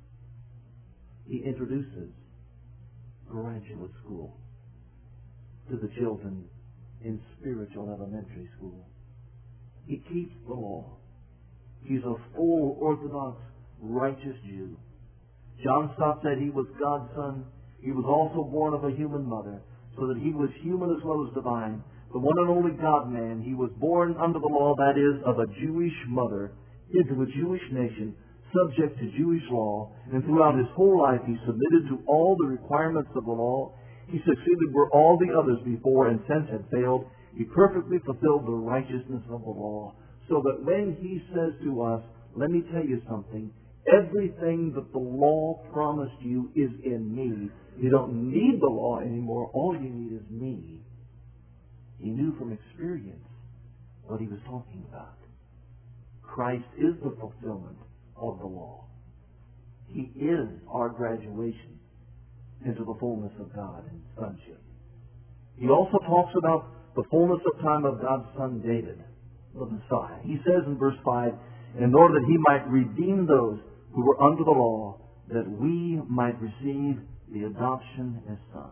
He introduces graduate school to the children in spiritual elementary school. He keeps the law. He's a full Orthodox, righteous Jew. John Stott said he was God's son. He was also born of a human mother, so that he was human as well as divine. The one and only God-man. He was born under the law, that is, of a Jewish mother, into a Jewish nation, subject to Jewish law, and throughout his whole life he submitted to all the requirements of the law. He succeeded where all the others before and since had failed. He perfectly fulfilled the righteousness of the law, so that when he says to us, let me tell you something, everything that the law promised you is in me. You don't need the law anymore. All you need is me. He knew from experience what he was talking about. Christ is the fulfillment of the law. He is our graduation into the fullness of God and sonship. He also talks about the fullness of time of God's son David, the Messiah. He says in verse five, in order that he might redeem those who were under the law, that we might receive the adoption as sons.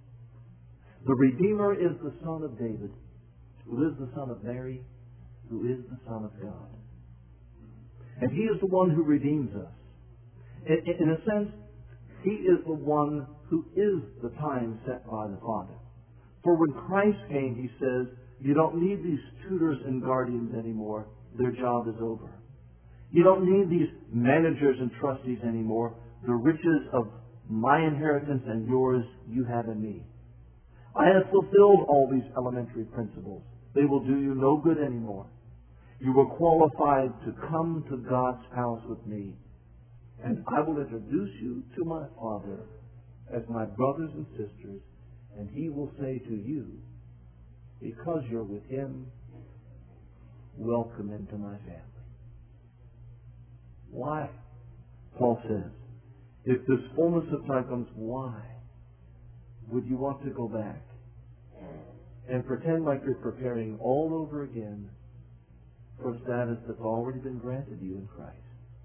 The Redeemer is the Son of David, who is the Son of Mary, who is the Son of God. And he is the one who redeems us. In, in a sense, he is the one who is the time set by the Father. For when Christ came, he says, you don't need these tutors and guardians anymore. Their job is over. You don't need these managers and trustees anymore. The riches of my inheritance and yours you have in me. I have fulfilled all these elementary principles. They will do you no good anymore. You were qualified to come to God's house with me, and I will introduce you to my Father as my brothers and sisters, and he will say to you, because you're with him, welcome into my family. Why? Paul says, if this fullness of time comes, why would you want to go back and pretend like you're preparing all over again for a status that's already been granted you in Christ?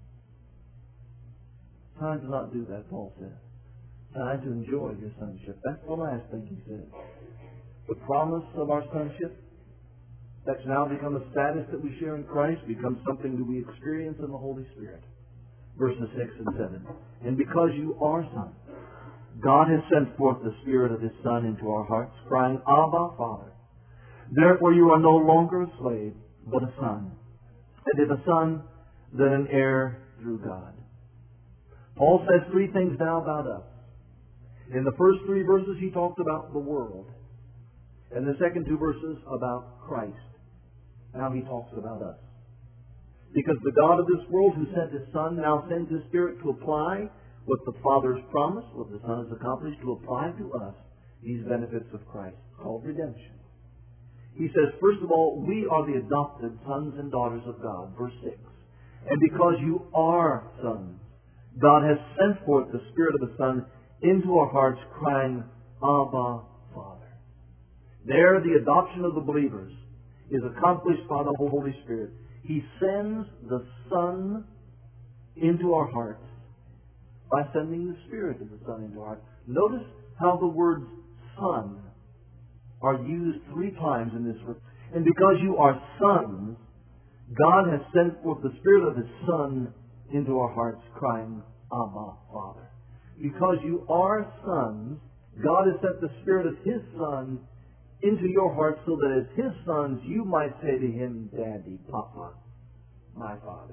Time to not do that, Paul says. Time to enjoy your sonship. That's the last thing he says. The promise of our sonship, that's now become a status that we share in Christ, becomes something that we experience in the Holy Spirit. Verses six and seven. And because you are sons, God has sent forth the Spirit of his Son into our hearts, crying, Abba, Father. Therefore you are no longer a slave, but a son. And if a son, then an heir through God. Paul says three things now about us. In the first three verses he talked about the world. And the second two verses about Christ. Now he talks about us. Because the God of this world who sent his Son now sends his Spirit to apply what the Father's promised, what the Son has accomplished, to apply to us these benefits of Christ, called redemption. He says, first of all, we are the adopted sons and daughters of God. Verse six. And because you are sons, God has sent forth the Spirit of the Son into our hearts, crying, Abba, Father. There, the adoption of the believers is accomplished by the Holy Spirit. He sends the Son into our hearts by sending the Spirit of the Son into our hearts. Notice how the words Son are used three times in this verse. And because you are sons, God has sent forth the Spirit of his Son into our hearts, crying, Abba, Father. Because you are sons, God has sent the Spirit of his Son into your hearts so that as his sons you might say to him, Daddy, Papa, my Father.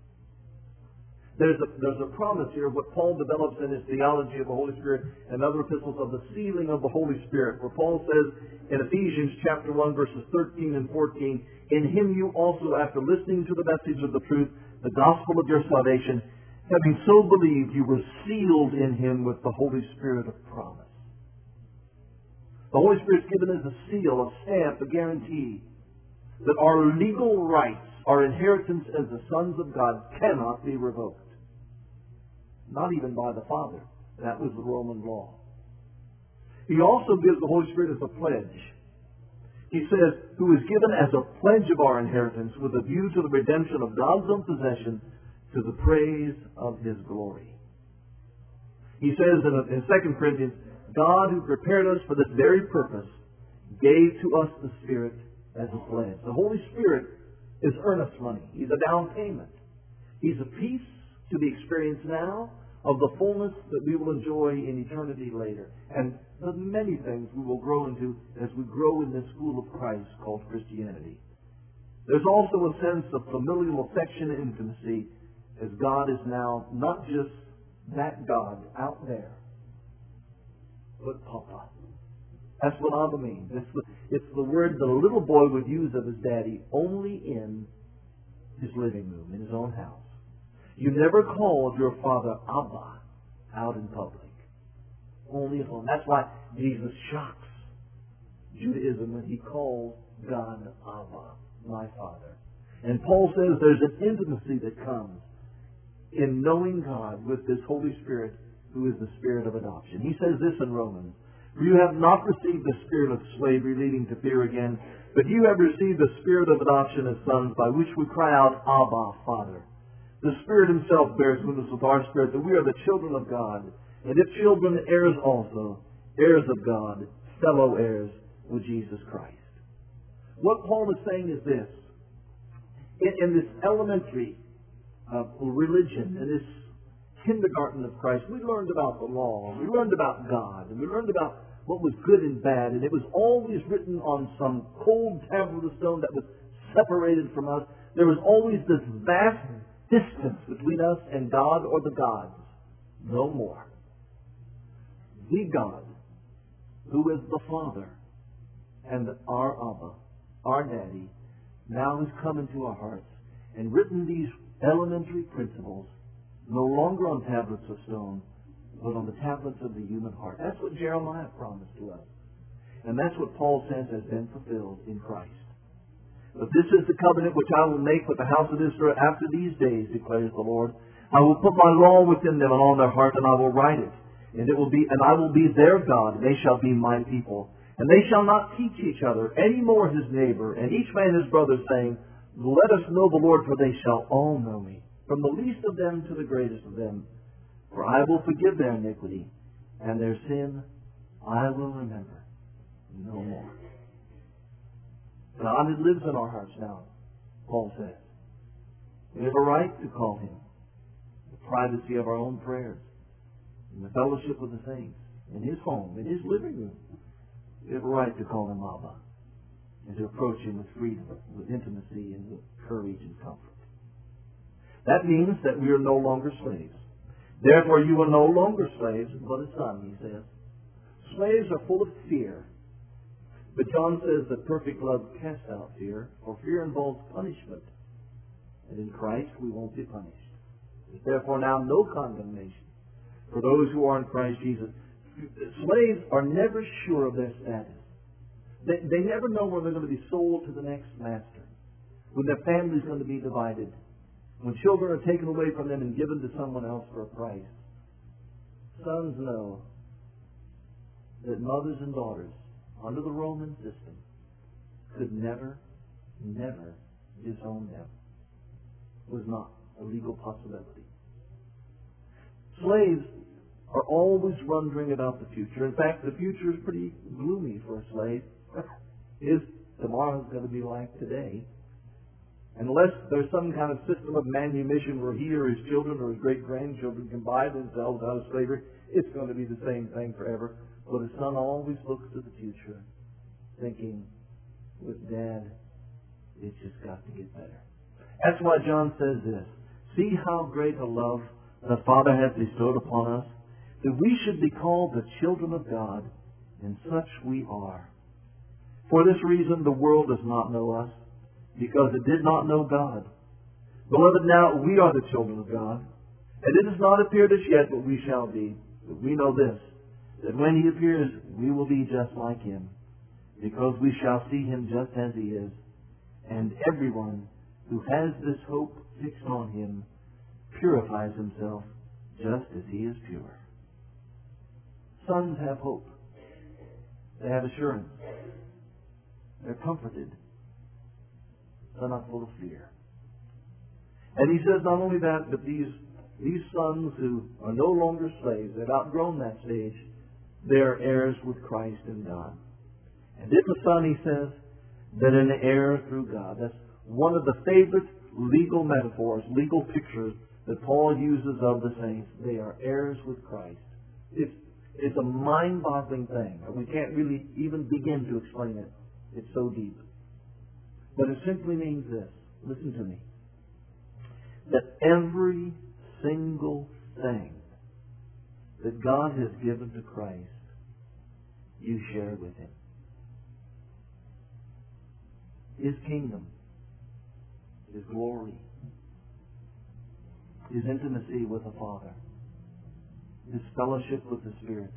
There's a, there's a promise here, what Paul develops in his theology of the Holy Spirit and other epistles, of the sealing of the Holy Spirit, where Paul says in Ephesians chapter one, verses thirteen and fourteen, in him you also, after listening to the message of the truth, the gospel of your salvation, having so believed, you were sealed in him with the Holy Spirit of promise. The Holy Spirit is given as a seal, a stamp, a guarantee that our legal rights, our inheritance as the sons of God, cannot be revoked. Not even by the Father. That was the Roman law. He also gives the Holy Spirit as a pledge. He says, who is given as a pledge of our inheritance with a view to the redemption of God's own possession to the praise of His glory. He says in, in Second Corinthians, God who prepared us for this very purpose gave to us the Spirit as a pledge. The Holy Spirit is earnest money. He's a down payment. He's a piece to be experienced now of the fullness that we will enjoy in eternity later. And the many things we will grow into as we grow in this school of Christ called Christianity. There's also a sense of familial affection and intimacy as God is now not just that God out there, but Papa. That's what Abba means. It's the, it's the word the little boy would use of his daddy only in his living room, in his own house. You never called your father Abba out in public. Only at home. That's why Jesus shocks Judaism when He calls God Abba, my Father. And Paul says there's an intimacy that comes in knowing God with this Holy Spirit who is the Spirit of adoption. He says this in Romans, for you have not received the spirit of slavery leading to fear again, but you have received the Spirit of adoption as sons by which we cry out, Abba, Father. The Spirit Himself bears witness with our spirit that we are the children of God, and if children, heirs also, heirs of God, fellow heirs with Jesus Christ. What Paul is saying is this. In, in this elementary uh, religion, in this kindergarten of Christ, we learned about the law, we learned about God, and we learned about what was good and bad, and it was always written on some cold tablet of stone that was separated from us. There was always this vast distance between us and God or the gods. No more. The God, who is the Father and our Abba, our Daddy, now has come into our hearts and written these elementary principles no longer on tablets of stone, but on the tablets of the human heart. That's what Jeremiah promised to us. And that's what Paul says has been fulfilled in Christ. But this is the covenant which I will make with the house of Israel after these days, declares the Lord. I will put my law within them and on their heart, and I will write it. And it will be, and I will be their God, and they shall be my people. And they shall not teach each other any more his neighbor, and each man his brother, saying, let us know the Lord, for they shall all know me, from the least of them to the greatest of them. For I will forgive their iniquity, and their sin I will remember no more. God lives in our hearts now, Paul says. We have a right to call Him. The privacy of our own prayers, in the fellowship with the saints, in His home, in His living room. We have a right to call Him Abba, and to approach Him with freedom, with intimacy, and with courage and comfort. That means that we are no longer slaves. Therefore you are no longer slaves, but a son, he says. Slaves are full of fear. But John says that perfect love casts out fear, for fear involves punishment. And in Christ we won't be punished. There's therefore now no condemnation for those who are in Christ Jesus. Slaves are never sure of their status. They, they never know when they're going to be sold to the next master, when their family's going to be divided, when children are taken away from them and given to someone else for a price. Sons know that mothers and daughters, under the Roman system, could never, never disown them. It was not a legal possibility. Slaves are always wondering about the future. In fact, the future is pretty gloomy for a slave. Is tomorrow's going to be like today? Unless there's some kind of system of manumission where he or his children or his great-grandchildren can buy themselves out of slavery, it's going to be the same thing forever. But a son always looks to the future, thinking, with Dad, it's just got to get better. That's why John says this. See how great a love the Father has bestowed upon us, that we should be called the children of God, and such we are. For this reason the world does not know us, because it did not know God. Beloved, now we are the children of God, and it has not appeared as yet what we shall be. But we know this, that when He appears, we will be just like Him, because we shall see Him just as He is. And everyone who has this hope fixed on Him purifies himself just as He is pure. Sons have hope. They have assurance. They're comforted. They're not full of fear. And he says not only that, but these, these sons who are no longer slaves, they've outgrown that stage, they're heirs with Christ and God. And if a son, he says, then an heir through God. That's one of the favorite legal metaphors, legal pictures that Paul uses of the saints. They are heirs with Christ. It's, it's a mind-boggling thing. We can't really even begin to explain it. It's so deep. But it simply means this. Listen to me. That every single thing that God has given to Christ, you share with Him. His kingdom, His glory, His intimacy with the Father, His fellowship with the Spirit,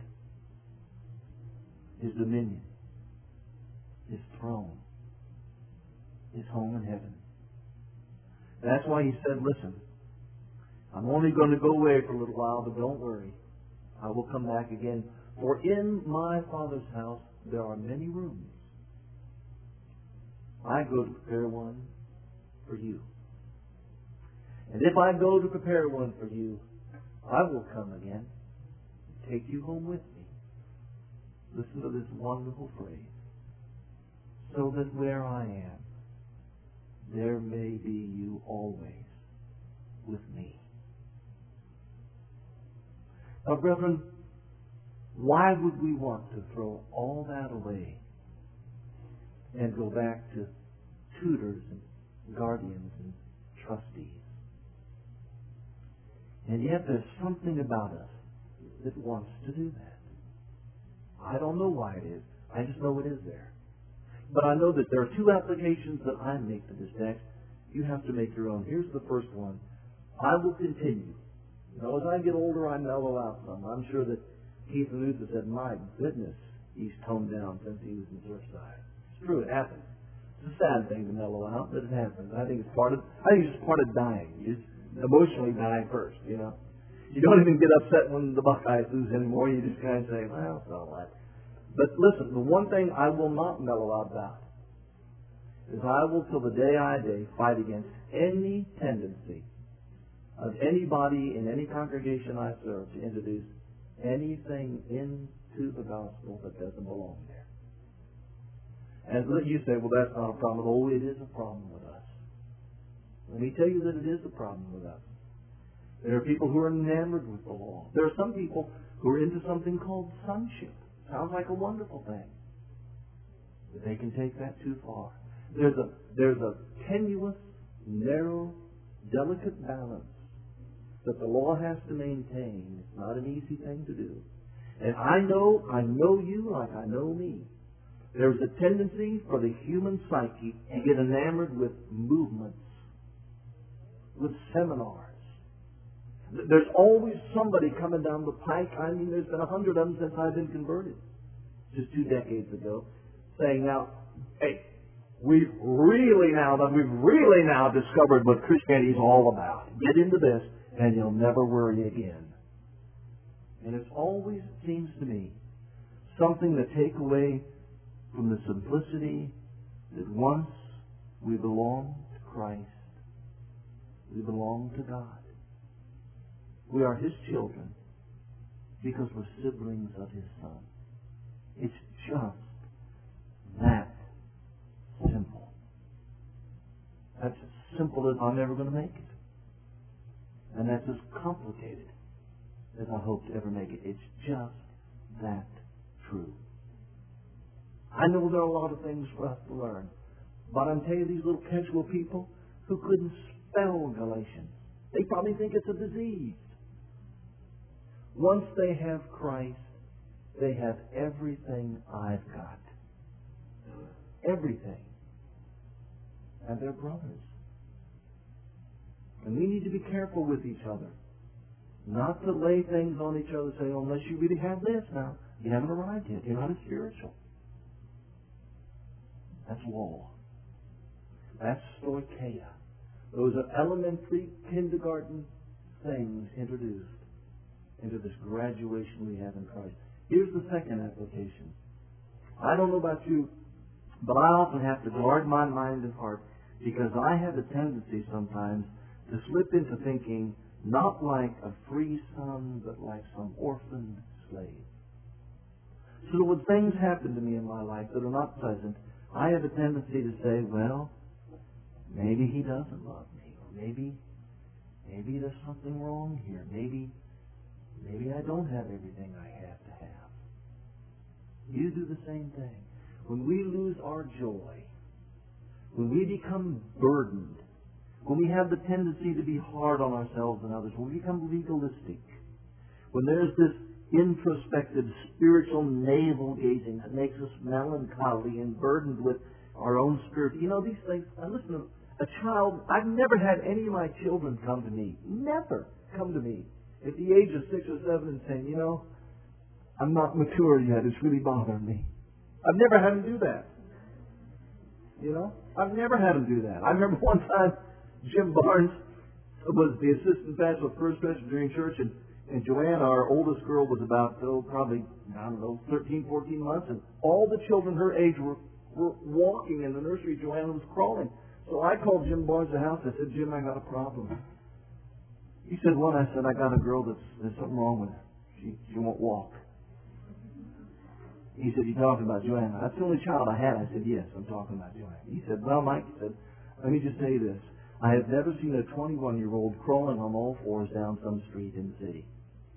His dominion, His throne, His home in heaven. That's why He said, listen, I'm only going to go away for a little while, but don't worry. I will come back again. For in my Father's house there are many rooms. I go to prepare one for you. And if I go to prepare one for you, I will come again and take you home with me. Listen to this wonderful phrase. So that where I am, there may be you always with me. Now, brethren, why would we want to throw all that away and go back to tutors and guardians and trustees? And yet there's something about us that wants to do that. I don't know why it is. I just know it is there. But I know that there are two applications that I make to this text. You have to make your own. Here's the first one. I will continue. You know, as I get older, I mellow out some. I'm sure that Keith Luther said, my goodness, he's toned down since he was in Surfside. It's true, it happens. It's a sad thing to mellow out, but it happens. I think it's part of, I think it's just part of dying. You just emotionally die first, you know. You don't even get upset when the Buckeyes lose anymore. You just kind of say, well, so what? But listen, the one thing I will not mellow out about is I will, till the day I die, fight against any tendency of anybody in any congregation I serve to introduce anything into the gospel that doesn't belong there. And you say, well, that's not a problem. Oh, it is a problem with us. Let me tell you that it is a problem with us. There are people who are enamored with the law. There are some people who are into something called sonship. Sounds like a wonderful thing. But they can take that too far. There's a, there's a tenuous, narrow, delicate balance that the law has to maintain. It's not an easy thing to do. And I know, I know you like I know me. There's a tendency for the human psyche to get enamored with movements, with seminars. There's always somebody coming down the pike. I mean, there's been a hundred of them since I've been converted, just two decades ago, saying now, hey, we've really now, we've really now discovered what Christianity is all about. Get into this, and you'll never worry again. And it's always, it seems to me, something to take away from the simplicity that once we belong to Christ, we belong to God. We are His children because we're siblings of His Son. It's just that simple. That's as simple as I'm ever going to make it. And that's as complicated as I hope to ever make it. It's just that true. I know there are a lot of things for us to learn. But I'm telling you, these little casual people who couldn't spell Galatians, they probably think it's a disease. Once they have Christ, they have everything I've got. Everything. And they're brothers. And we need to be careful with each other. Not to lay things on each other and say, oh, unless you really have this now, you haven't arrived yet. You're not as spiritual. That's law. That's stoicheia. Those are elementary kindergarten things introduced into this graduation we have in Christ. Here's the second application. I don't know about you, but I often have to guard my mind and heart because I have a tendency sometimes to slip into thinking not like a free son, but like some orphaned slave. So when things happen to me in my life that are not pleasant, I have a tendency to say, well, maybe he doesn't love me, or maybe, maybe there's something wrong here. Maybe, maybe I don't have everything I have to have. You do the same thing. When we lose our joy, when we become burdened, when we have the tendency to be hard on ourselves and others, when we become legalistic, when there's this introspective, spiritual navel-gazing that makes us melancholy and burdened with our own spirit. You know, these things, I listen to a child, I've never had any of my children come to me, never come to me at the age of six or seven and saying, you know, I'm not mature yet, it's really bothering me. I've never had them do that. You know? I've never had them do that. I remember one time Jim Barnes was the assistant pastor of First Presbyterian Church, and, and Joanne, our oldest girl, was about, oh, probably, I don't know, thirteen, fourteen months, and all the children her age were, were walking in the nursery. Joanne was crawling. So I called Jim Barnes to the house. I said, Jim, I got a problem. He said, what? I said, I got a girl that's, there's something wrong with her. She, she won't walk. He said, you talking about Joanna? That's the only child I had. I said, yes, I'm talking about Joanna. He said, well, Mike, he said, let me just say this. I have never seen a twenty-one-year-old crawling on all fours down some street in the city.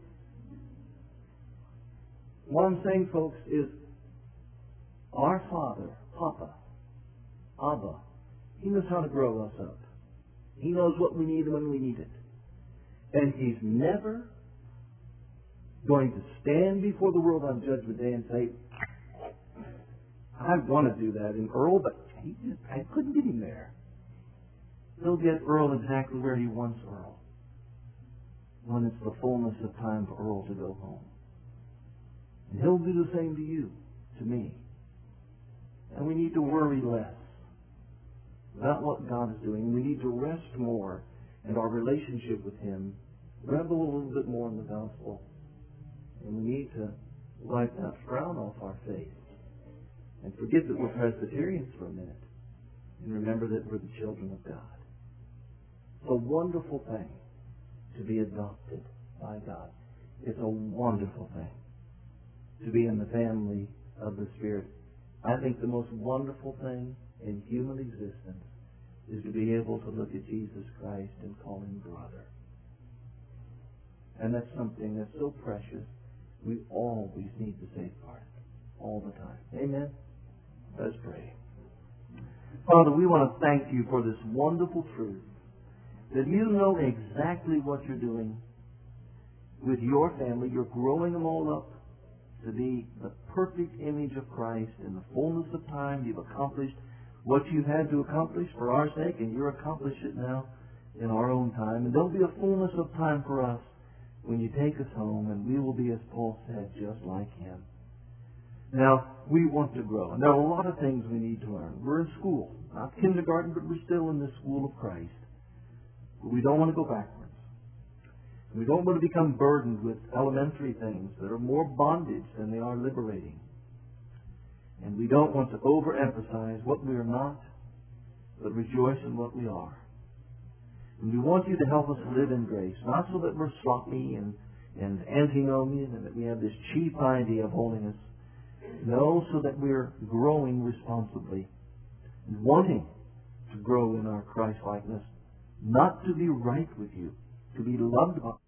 What I'm saying, folks, is our Father, Papa, Abba, He knows how to grow us up. He knows what we need when we need it. And He's never going to stand before the world on Judgment Day and say, I want to do that in Earl, but he just, I couldn't get him there. He'll get Earl exactly where he wants Earl when it's the fullness of time for Earl to go home. And He'll do the same to you, to me. And we need to worry less about what God is doing. We need to rest more in our relationship with Him, revel a little bit more in the gospel. And we need to wipe that frown off our face and forget that we're Presbyterians for a minute and remember that we're the children of God. It's a wonderful thing to be adopted by God. It's a wonderful thing to be in the family of the Spirit. I think the most wonderful thing in human existence is to be able to look at Jesus Christ and call Him brother. And that's something that's so precious, we always need to safeguard all the time. Amen? Let's pray. Father, we want to thank You for this wonderful truth that You know exactly what You're doing with Your family. You're growing them all up to be the perfect image of Christ in the fullness of time. You've accomplished what You had to accomplish for our sake, and You're accomplishing it now in our own time. And there'll be a fullness of time for us when You take us home, and we will be, as Paul said, just like Him. Now, we want to grow. And there are a lot of things we need to learn. We're in school. Not kindergarten, but we're still in the school of Christ. But we don't want to go backwards. We don't want to become burdened with elementary things that are more bondage than they are liberating. And we don't want to overemphasize what we are not, but rejoice in what we are. And we want You to help us live in grace, not so that we're sloppy and, and antinomian and that we have this cheap idea of holiness. No, so that we're growing responsibly, wanting to grow in our Christ-likeness, not to be right with You, to be loved by